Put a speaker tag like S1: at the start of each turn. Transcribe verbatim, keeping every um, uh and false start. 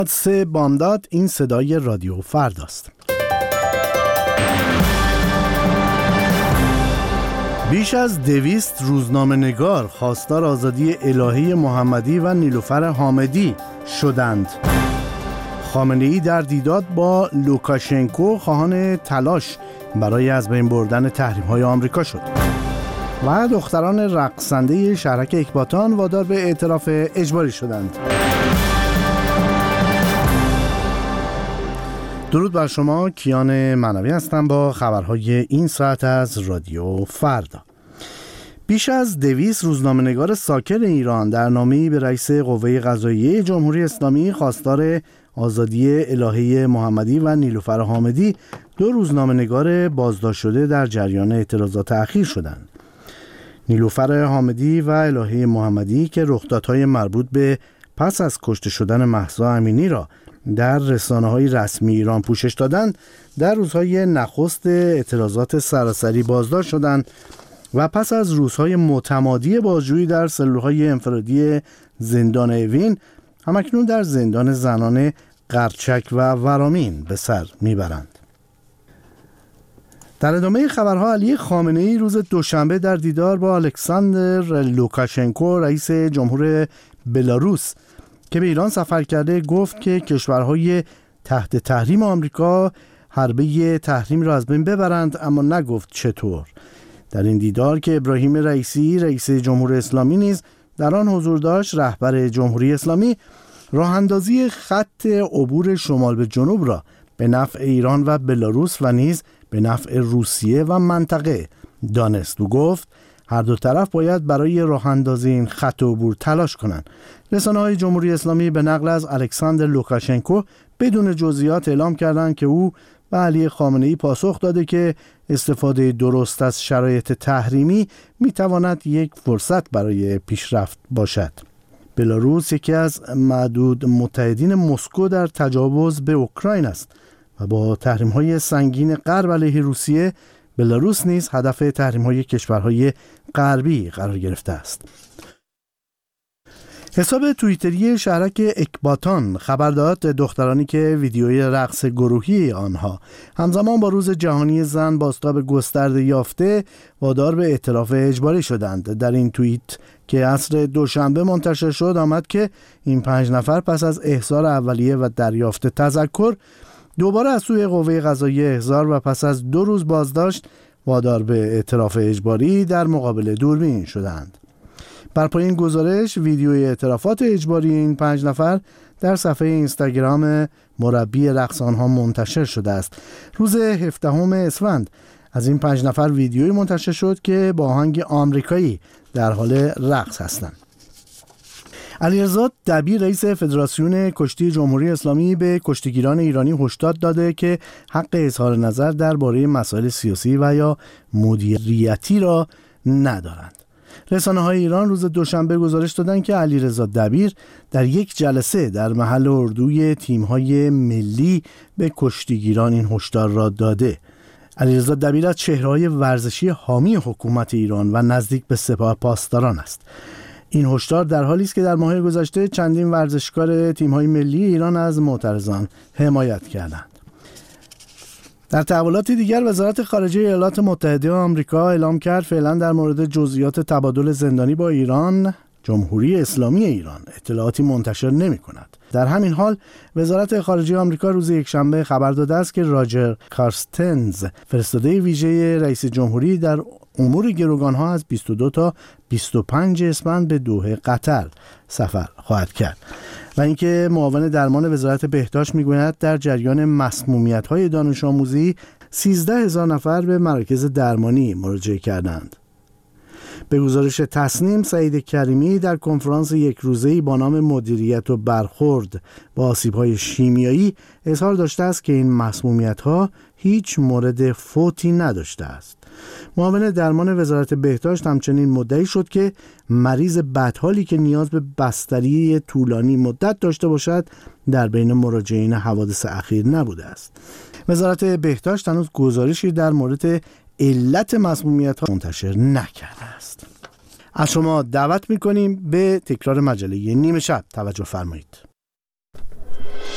S1: سه بامداد، این صدای رادیو فرداست. بیش از دویست روزنامه نگار خواستار آزادی الهی محمدی و نیلوفر حامدی شدند. خامنه‌ای در دیدار با لوکاشنکو خواهان تلاش برای از بین بردن تحریم‌های آمریکا شد. و دختران رقصنده شهرک اکباتان وادار به اعتراف اجباری شدند. درود بر شما، کیان معنوی هستم با خبرهای این ساعت از رادیو فردا. بیش از دویست روزنامه‌نگار ساکن ایران در نامه‌ای به رئیس قوه قضاییه جمهوری اسلامی خواستار آزادی الهی محمدی و نیلوفر حامدی، دو روزنامه‌نگار بازداشت شده در جریان اعتراضات اخیر شدند. نیلوفر حامدی و الهی محمدی که رخدادهای مربوط به پس از کشته شدن مهسا امینی را در رسانه‌های رسمی ایران پوشش دادند، در روزهای نخست اعتراضات سراسری بازداشت شدند و پس از روزهای متمادی بازجویی در سلول‌های انفرادی زندان اوین، همکنون در زندان زنان قرچک و ورامین به سر میبرند. در ادامه خبرها، علی خامنه‌ای روز دوشنبه در دیدار با الکساندر لوکاشنکو رئیس جمهور بلاروس که به ایران سفر کرده گفت که کشورهای تحت تحریم آمریکا حربه تحریم را از بین ببرند، اما نگفت چطور. در این دیدار که ابراهیم رئیسی رئیس جمهوری اسلامی نیز در آن حضور داشت، رهبر جمهوری اسلامی راه اندازی خط عبور شمال به جنوب را به نفع ایران و بلاروس و نیز به نفع روسیه و منطقه دانست و گفت هر دو طرف باید برای راه اندازی این خط عبور تلاش کنند. رسانه‌های جمهوری اسلامی به نقل از الکساندر لوکاشنکو بدون جزئیات اعلام کردند که او به علی خامنه‌ای پاسخ داده که استفاده درست از شرایط تحریمی میتواند یک فرصت برای پیشرفت باشد. بلاروس یکی از معدود متحدین مسکو در تجاوز به اوکراین است و با تحریم‌های سنگین غرب علیه روسیه، بلاروس نیز هدف تحریم‌های کشورهای غربی قرار گرفته است. حساب توییتری شهرک اکباتان خبر داد دخترانی که ویدیوی رقص گروهی آنها همزمان با روز جهانی زن بازتاب گسترده یافته وادار به اعتراف اجباری شدند. در این توییت که عصر دوشنبه منتشر شد آمد که این پنج نفر پس از احضار اولیه و دریافت تذکر دوباره از سوی قوه قضاییه احضار و پس از دو روز بازداشت وادار به اعتراف اجباری در مقابل دوربین شدند. بر پایین گزارش ویدیوی اعترافات اجباری این پنج نفر در صفحه اینستاگرام مربی رقص آنها منتشر شده است. روز هفدهم اسفند از این پنج نفر ویدیویی منتشر شد که با آهنگ آمریکایی در حال رقص هستند. علیرضا دبیر رئیس فدراسیون کشتی جمهوری اسلامی به کشتیگیران ایرانی هشدار داده که حق اظهار نظر درباره مسائل سیاسی و یا مدیریتی را ندارند. رسانه‌های ایران روز دوشنبه گزارش دادند که علیرضا دبیر در یک جلسه در محل اردوی تیم‌های ملی به کشتیگیران این هشدار را داده. علیرضا دبیر از چهره‌های ورزشی حامی حکومت ایران و نزدیک به سپاه پاسداران است. این هشدار در حالی است که در ماه گذشته چندین ورزشکار تیم‌های ملی ایران از معترضان حمایت کردند. در تحولات دیگر، وزارت خارجه ایالات متحده آمریکا اعلام کرد فعلا در مورد جزئیات تبادل زندانی با ایران جمهوری اسلامی ایران اطلاعاتی منتشر نمی کند. در همین حال وزارت خارجه آمریکا روز یکشنبه خبر داده است که راجر کارستنز، فرستاده ویژه رئیس جمهوری در امور گروگانها، از بیست و دو تا بیست و پنج اسفند به دوحه قطر سفر خواهد کرد. و اینکه معاون درمان وزارت بهداشت میگوید در جریان مسمومیت‌های دانش آموزی سیزده هزار نفر به مراکز درمانی مراجعه کردند. به گزارش تصنیم، سعید کریمی در کنفرانس یک روزه‌ای با نام مدیریت و برخورد با آسیب‌های شیمیایی اظهار داشته است که این مسمومیت‌ها هیچ مورد فوتی نداشته است. معاون درمان وزارت بهداشت همچنین مدعی شد که مریض بدحالی که نیاز به بستری طولانی مدت داشته باشد در بین مراجعین حوادث اخیر نبوده است. وزارت بهداشت هنوز گزارشی در مورد علت مسمومیت‌ها منتشر نکرده است. از شما دعوت می‌کنیم به تکرار مجله نیمه شب توجه فرمایید.